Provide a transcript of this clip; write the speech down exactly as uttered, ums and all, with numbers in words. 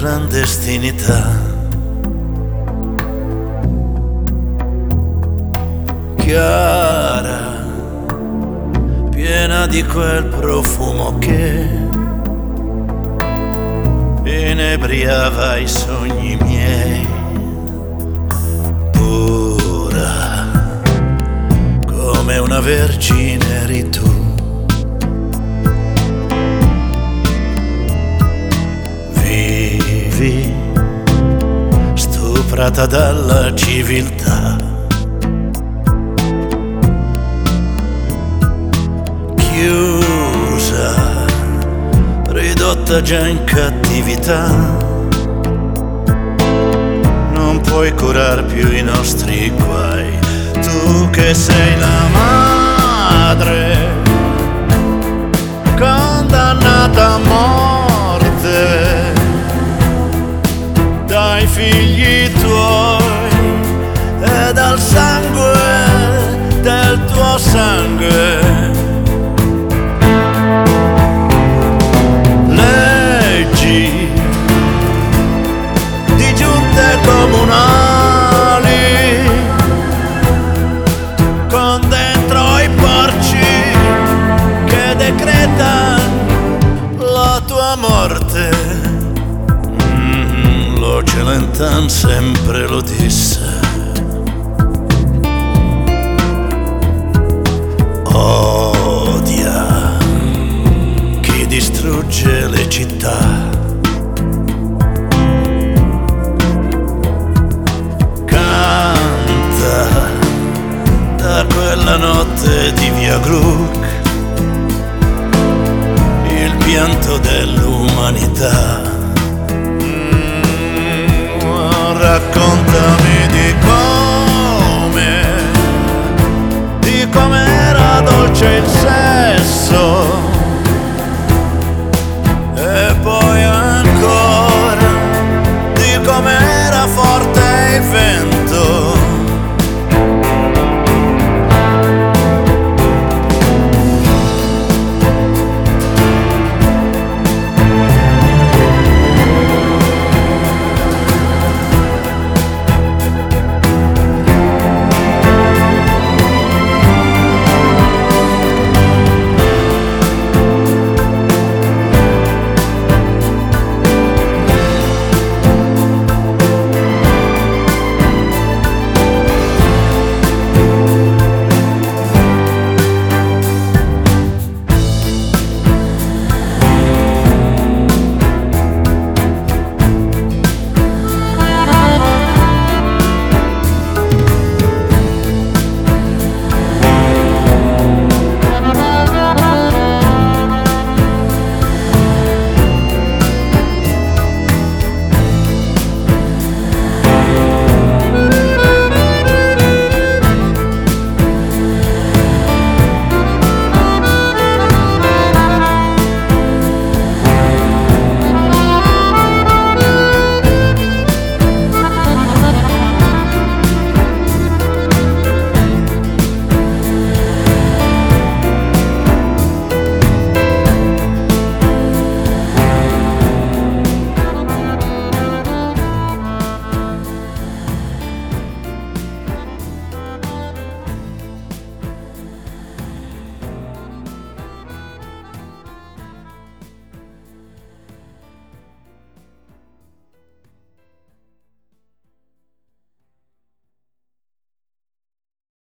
clandestinità. Chiara, piena di quel profumo che inebriava i sogni miei, pura come una vergine eri tu. Vivi stuprata dalla civiltà, chiusa, ridotta già in cattività. Non puoi curar più i nostri guai, tu che sei la madre condannata a morte dai figli tuoi e dal sangue del tuo sangue. Comunali con dentro i porci che decretano la tua morte. Mm, lo Celentan sempre lo disse. Odia chi distrugge le città. Da quella notte di Via Gluck il pianto dell'umanità.